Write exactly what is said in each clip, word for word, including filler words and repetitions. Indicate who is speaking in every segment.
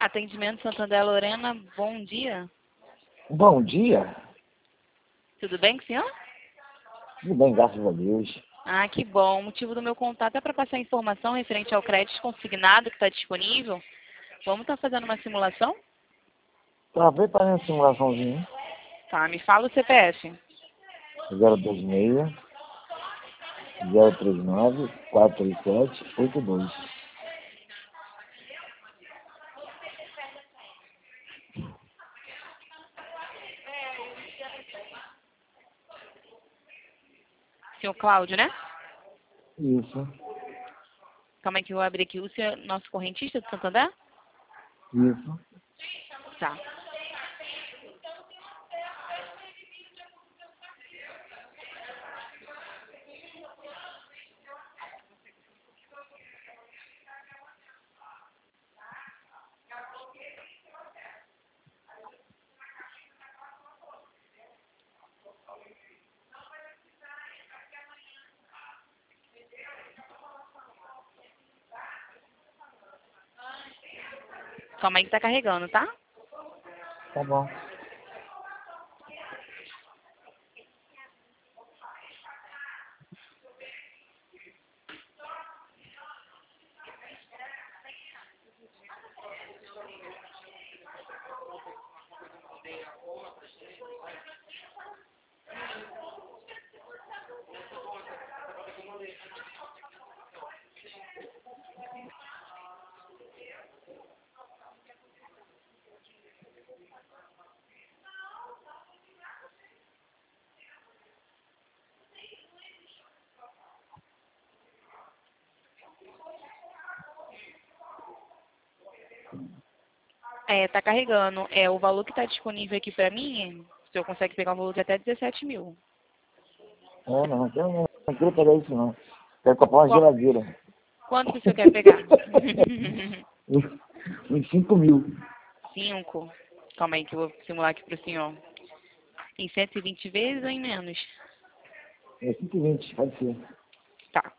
Speaker 1: Atendimento Santander Lorena, bom dia.
Speaker 2: Bom dia.
Speaker 1: Tudo bem com o senhor?
Speaker 2: Tudo bem, graças a Deus.
Speaker 1: Ah, que bom. O motivo do meu contato é para passar informação referente ao crédito consignado que está disponível. Vamos estar fazendo uma simulação?
Speaker 2: Tá, vem para a simulaçãozinha.
Speaker 1: Tá, me fala o C P F.
Speaker 2: zero dois seis, zero três nove, quatro três sete, oito dois.
Speaker 1: Senhor Cláudio, né?
Speaker 2: Isso,
Speaker 1: Calma aí que eu vou abrir aqui. O senhor, nosso correntista do Santander?
Speaker 2: isso.
Speaker 1: Tá. Calma aí que tá carregando, tá?
Speaker 2: Tá bom.
Speaker 1: É, tá carregando. É, o valor que tá disponível aqui pra mim, o senhor consegue pegar um valor de até dezessete mil.
Speaker 2: É, não, eu não, não quero pegar isso não. Quero comprar uma
Speaker 1: Qual-
Speaker 2: geladeira.
Speaker 1: Quanto que o senhor quer pegar?
Speaker 2: Uns cinco mil.
Speaker 1: Cinco. Calma aí que eu vou simular aqui pro senhor. Em cento e vinte vezes ou em menos?
Speaker 2: É cinco e vinte, pode ser.
Speaker 1: Tá.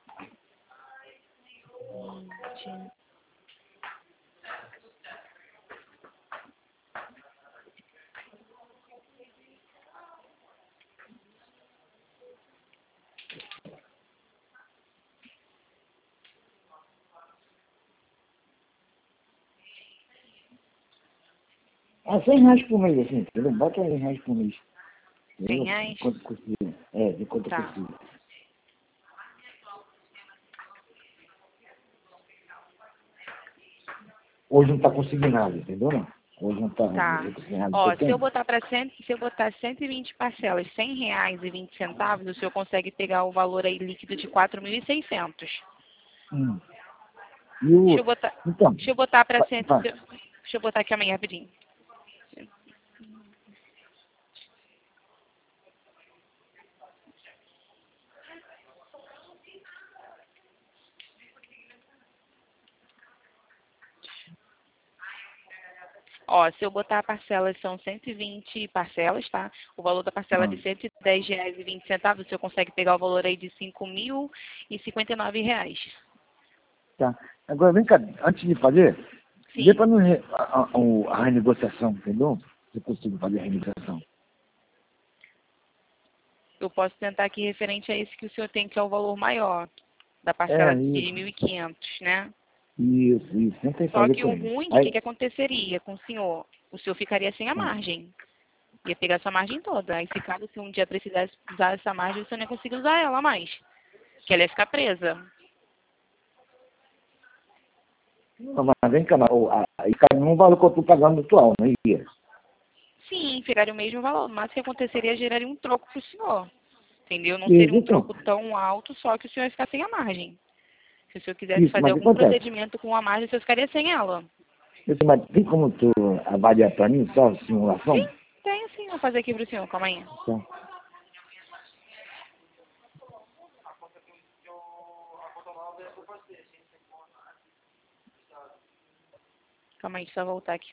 Speaker 1: vinte.
Speaker 2: Ah, cem reais por mês, assim, entendeu? Bota cem reais por mês.
Speaker 1: cem
Speaker 2: Entendeu?
Speaker 1: reais?
Speaker 2: Enquanto possível. É, enquanto
Speaker 1: Tá.
Speaker 2: possível. Hoje não tá consignado, entendeu? Não? Hoje não tá
Speaker 1: Tá.
Speaker 2: consignado.
Speaker 1: Ó,
Speaker 2: Você
Speaker 1: se eu
Speaker 2: tem?
Speaker 1: botar para cem, se eu botar cento e vinte parcelas, cem reais e vinte centavos, o senhor consegue pegar o valor aí líquido de quatro mil e seiscentos.
Speaker 2: Hum. E o...
Speaker 1: Deixa eu botar,
Speaker 2: Então,
Speaker 1: deixa eu botar para
Speaker 2: vai,
Speaker 1: cento,
Speaker 2: vai.
Speaker 1: deixa eu botar aqui amanhã rapidinho. Ó, se eu botar parcelas, são cento e vinte parcelas, tá? O valor da parcela é
Speaker 2: Ah,
Speaker 1: de cento e dez reais e vinte centavos, o senhor consegue pegar o valor aí de cinco mil e cinquenta e nove reais.
Speaker 2: tá. Agora, vem cá, antes de fazer, vê
Speaker 1: Sim,
Speaker 2: para não re- a, a, a, a renegociação, entendeu? Se eu consigo fazer a renegociação.
Speaker 1: eu posso tentar aqui referente a esse que o senhor tem, que é o valor maior, da parcela
Speaker 2: É,
Speaker 1: de
Speaker 2: isso.
Speaker 1: mil e quinhentos, né?
Speaker 2: Isso, isso. Tenta
Speaker 1: Só
Speaker 2: fazer
Speaker 1: que
Speaker 2: com
Speaker 1: o
Speaker 2: ele.
Speaker 1: ruim, o que,
Speaker 2: Aí,
Speaker 1: que aconteceria com o senhor? O senhor ficaria sem a
Speaker 2: ah,
Speaker 1: margem. Ia pegar sua margem toda. Aí, se caso se um dia precisasse usar essa margem, o senhor não ia conseguir usar ela mais. Que ela ia ficar presa.
Speaker 2: não, mas vem cá, mas o- a- aí cai no valor que eu estou pagando atual, não ia?
Speaker 1: Sim, ficaria o mesmo valor. Mas o que aconteceria geraria um troco para o senhor. Entendeu? Não seria
Speaker 2: Isso,
Speaker 1: um
Speaker 2: então.
Speaker 1: troco tão alto, só que o senhor ia ficar sem a margem. Se o senhor quisesse
Speaker 2: Isso,
Speaker 1: fazer
Speaker 2: mas o que
Speaker 1: algum
Speaker 2: acontece?
Speaker 1: procedimento com a margem, o senhor ficaria sem ela.
Speaker 2: Isso, mas tem como tu avaliar para mim só a simulação?
Speaker 1: Sim, tem sim. Vou fazer aqui para o senhor. Calma aí.
Speaker 2: Então,
Speaker 1: Calma aí, deixa eu voltar aqui.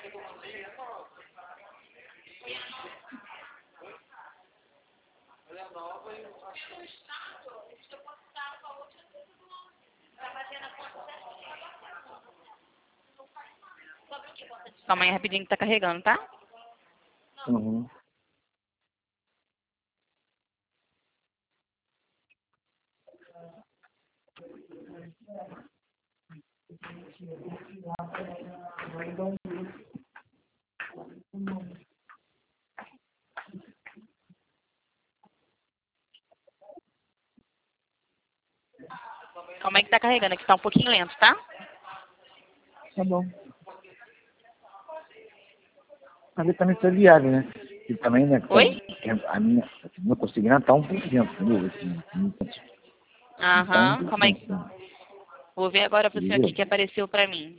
Speaker 1: Calma aí rapidinho que tá carregando, tá?
Speaker 2: Uhum.
Speaker 1: Calma aí que tá carregando, aqui tá um pouquinho lento, tá?
Speaker 2: Tá bom. Mas ele também foi viável, né? E também, né?
Speaker 1: Oi?
Speaker 2: A minha, não consegui estar um por cento, entendeu? Assim, então, um
Speaker 1: Aham,
Speaker 2: por
Speaker 1: calma aí.
Speaker 2: cento,
Speaker 1: Vou ver agora pro senhor
Speaker 2: entendeu?
Speaker 1: aqui que apareceu pra mim.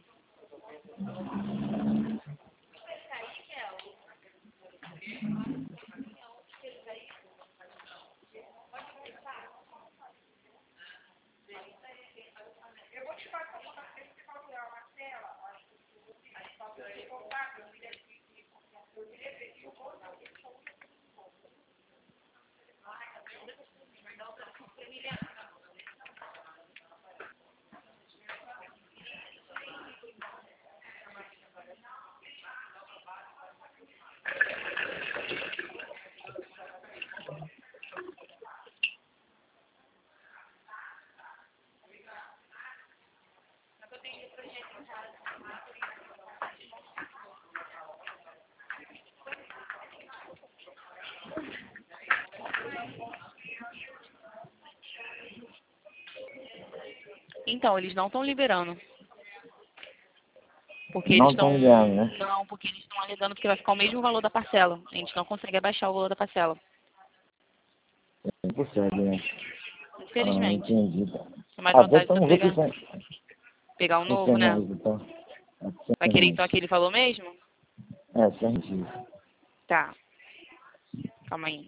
Speaker 1: Então, eles não estão liberando. Porque eles
Speaker 2: Não
Speaker 1: estão...
Speaker 2: estão ligando, né?
Speaker 1: Não, porque eles estão alegando que vai ficar o mesmo valor da parcela. A gente não consegue abaixar o valor da parcela.
Speaker 2: Não consegue, né? Ah,
Speaker 1: Infelizmente.
Speaker 2: entendi. Tá.
Speaker 1: Tem mais
Speaker 2: Ah,
Speaker 1: vontade de
Speaker 2: vamos
Speaker 1: você
Speaker 2: ver o que
Speaker 1: pegar,
Speaker 2: sai.
Speaker 1: pegar um
Speaker 2: É cem
Speaker 1: novo, né?
Speaker 2: reais, então.
Speaker 1: Vai
Speaker 2: É cem
Speaker 1: querer
Speaker 2: reais.
Speaker 1: então aquele valor mesmo?
Speaker 2: É, cem reais.
Speaker 1: Tá. Calma aí.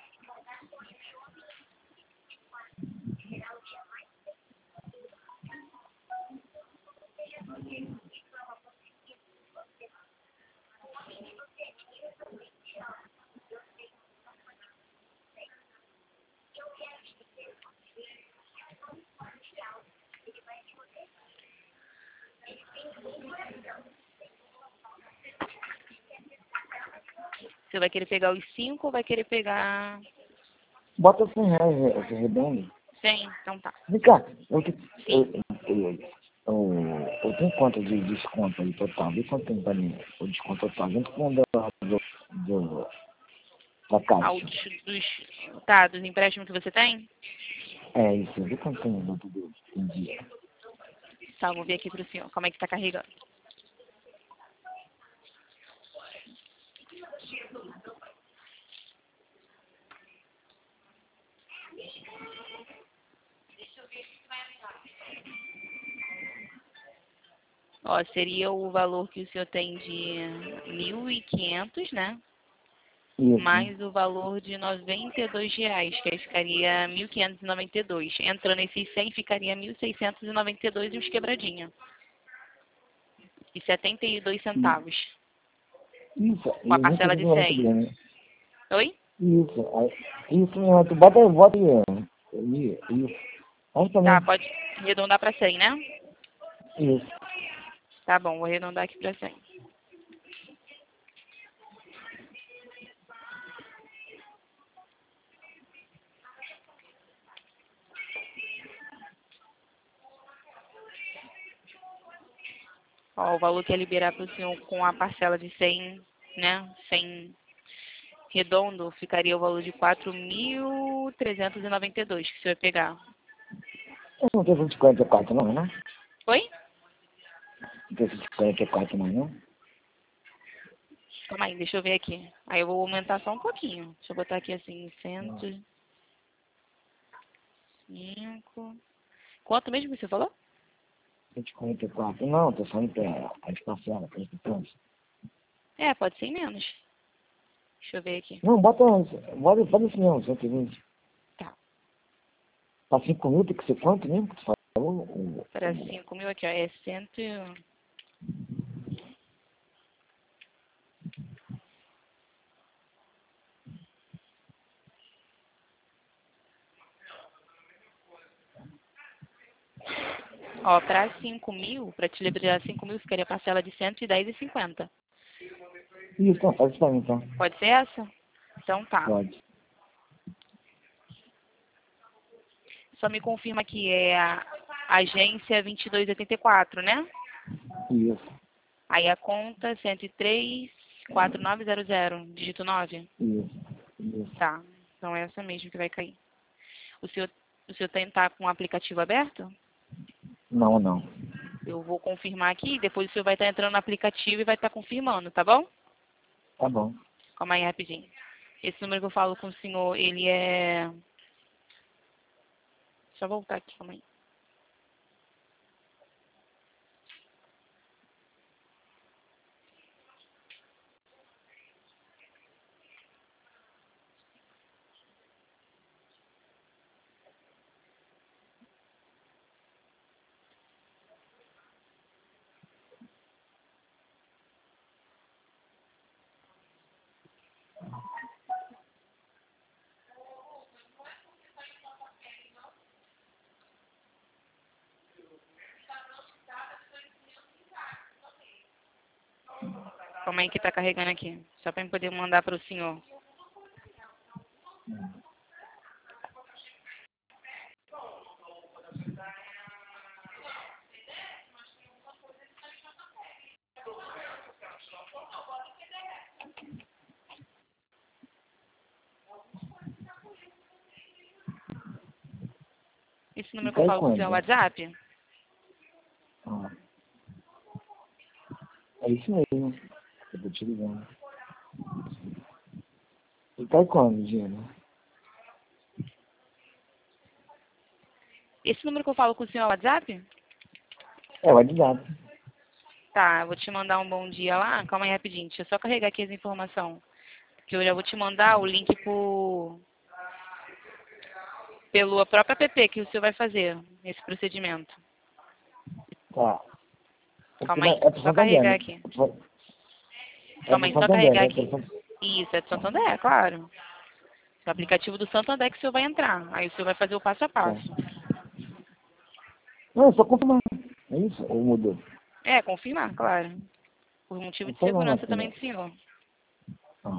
Speaker 1: Você vai querer pegar os cinco ou vai querer pegar
Speaker 2: Bota cem reais, né, esse redondo.
Speaker 1: cem? Então tá.
Speaker 2: Vem cá, eu, te- eu,
Speaker 1: Sim.
Speaker 2: eu, eu, eu, eu tenho quanto de desconto aí total? Vê quanto tem pra mim o desconto total. Junto com o do, do, do, da
Speaker 1: Ah,
Speaker 2: caixa.
Speaker 1: o dos, dos, tá, dos empréstimos que você tem?
Speaker 2: É isso, vê quanto tem no do em dia.
Speaker 1: Tá, vou ver aqui pro senhor. Como é que tá carregando? Ó, seria o valor que o senhor tem de mil e quinhentos, né?
Speaker 2: Isso.
Speaker 1: Mais o valor de noventa e dois reais, que aí ficaria mil quinhentos e noventa e dois. Entrando esses cem, ficaria mil seiscentos e noventa e dois e uns quebradinha. E setenta e dois centavos.
Speaker 2: Isso,
Speaker 1: Com a
Speaker 2: e nem
Speaker 1: parcela
Speaker 2: precisa
Speaker 1: de
Speaker 2: muito
Speaker 1: cem.
Speaker 2: grande, né?
Speaker 1: Oi?
Speaker 2: Isso, aí, isso mesmo, tu bota, bota aí, ó. Aí, isso. Aí
Speaker 1: Tá,
Speaker 2: também.
Speaker 1: pode arredondar para cem, né?
Speaker 2: Isso.
Speaker 1: Tá bom, vou arredondar aqui para cem. Ó, o valor que é liberar para o senhor com a parcela de cem, né? cem redondo, ficaria o valor de quatro mil trezentos e noventa e dois que você vai pegar.
Speaker 2: Eu não tenho vinte e quarenta e quatro não, né?
Speaker 1: Oi?
Speaker 2: Não tem vinte e quarenta e quatro mais, não?
Speaker 1: Calma aí, deixa eu ver aqui. Aí eu vou aumentar só um pouquinho. Deixa eu botar aqui assim, cento e cinco. Quanto mesmo que você falou?
Speaker 2: vinte e quarenta e quatro não, tô falando que é a espacial, que é a
Speaker 1: É, pode ser menos. Deixa eu ver aqui.
Speaker 2: Não, bota, bota, bota assim não, cento e vinte.
Speaker 1: Tá.
Speaker 2: Pra cinco mil tem que ser quanto mesmo que tu falou? O,
Speaker 1: Para
Speaker 2: o,
Speaker 1: cinco mil aqui, ó, é cento. Ó, para cinco mil, para te liberar cinco mil, ficaria parcela de cento e dez e cinquenta.
Speaker 2: Isso, então, faz pra mim, então.
Speaker 1: Pode ser essa? Então tá.
Speaker 2: Pode.
Speaker 1: Só me confirma que é a agência vinte e dois oitenta e quatro, né?
Speaker 2: Isso,
Speaker 1: Aí a conta cento e três, quatro nove zero zero, dígito nove.
Speaker 2: isso, isso.
Speaker 1: Tá. Então é essa mesmo que vai cair. O senhor, o senhor tem, tá com o aplicativo aberto?
Speaker 2: Não, não.
Speaker 1: Eu vou confirmar aqui, depois o senhor vai estar entrando no aplicativo e vai estar confirmando, tá bom?
Speaker 2: Tá bom.
Speaker 1: Calma aí rapidinho. Esse número que eu falo com o senhor, ele é... Deixa eu voltar aqui, calma aí. Calma aí que tá carregando aqui. Só para eu poder mandar para o senhor. Esse número que eu
Speaker 2: Cai
Speaker 1: falo com o senhor é o
Speaker 2: quando?
Speaker 1: WhatsApp?
Speaker 2: Ah, é isso mesmo. Eu tô te ligando. E cai quando, Gina?
Speaker 1: Esse número que eu falo com o senhor é o WhatsApp?
Speaker 2: É, o WhatsApp.
Speaker 1: Tá, eu vou te mandar um bom dia lá. Calma aí rapidinho. Deixa eu só carregar aqui as informações. Que eu já vou te mandar o link por... pela própria app que o senhor vai fazer esse procedimento.
Speaker 2: Tá.
Speaker 1: Calma aí,
Speaker 2: É pro
Speaker 1: só
Speaker 2: Santander,
Speaker 1: carregar
Speaker 2: né?
Speaker 1: aqui.
Speaker 2: É pro
Speaker 1: Calma aí, só
Speaker 2: Santander,
Speaker 1: carregar
Speaker 2: né?
Speaker 1: aqui. Isso, é do Santander, claro. É o aplicativo do Santander que o senhor vai entrar. Aí o senhor vai fazer o passo a passo.
Speaker 2: Não, é só confirmar. É isso? Ou mudou?
Speaker 1: É, confirmar, claro. Por motivo
Speaker 2: Não
Speaker 1: de
Speaker 2: foi não,
Speaker 1: segurança
Speaker 2: Martina.
Speaker 1: também do senhor.
Speaker 2: Ah.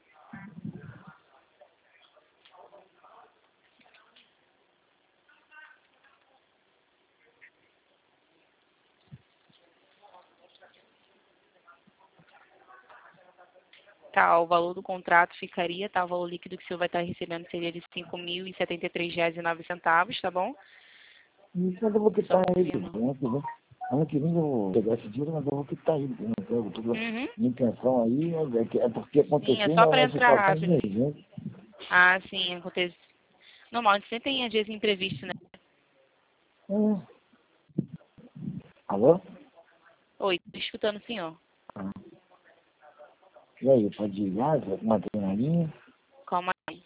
Speaker 1: Tá, o valor do contrato ficaria, tá? O valor líquido que o senhor vai estar recebendo seria de cinco mil e setenta e três reais e nove centavos, tá bom?
Speaker 2: Isso, mas eu vou
Speaker 1: Só
Speaker 2: quitar ele.
Speaker 1: confirma.
Speaker 2: Ano que vem, ano que vem eu vou pegar esse dinheiro, mas eu vou quitar ele. Eu não pego tudo.
Speaker 1: Uhum.
Speaker 2: Minha intenção aí é, que- é porque
Speaker 1: Sim, é
Speaker 2: aconteceu
Speaker 1: só
Speaker 2: uma,
Speaker 1: para
Speaker 2: uma
Speaker 1: entrar
Speaker 2: situação de
Speaker 1: rápido.
Speaker 2: emergência.
Speaker 1: Ah, sim, acontece. Normal, a gente sempre tem dias imprevistos, né?
Speaker 2: É. Alô?
Speaker 1: Oi, tô escutando o senhor.
Speaker 2: Ah. E aí, pode ir lá, manter na linha?
Speaker 1: Calma aí.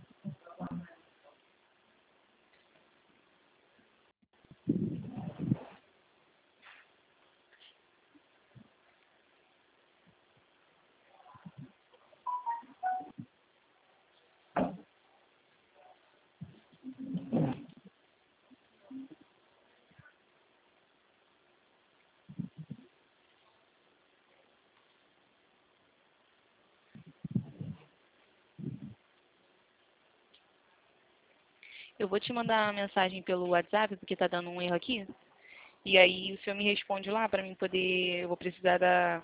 Speaker 1: Eu vou te mandar uma mensagem pelo WhatsApp, porque tá dando um erro aqui. E aí o senhor me responde lá para mim poder... Eu vou precisar da...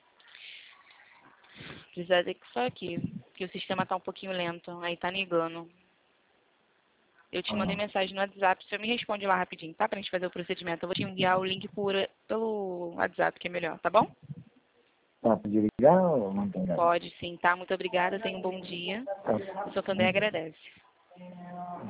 Speaker 1: Precisar de... Só aqui, porque o sistema tá um pouquinho lento. Aí tá negando. Eu te mandei
Speaker 2: Ah.
Speaker 1: mensagem no WhatsApp. O senhor me responde lá rapidinho, tá? Pra gente fazer o procedimento. Eu vou te enviar o link por, pelo WhatsApp, que é melhor, tá bom?
Speaker 2: Tá, pode ligar ou não tem nada?
Speaker 1: Pode sim, tá? Muito obrigada. Tenha um bom dia.
Speaker 2: Tá.
Speaker 1: O Santander agradece.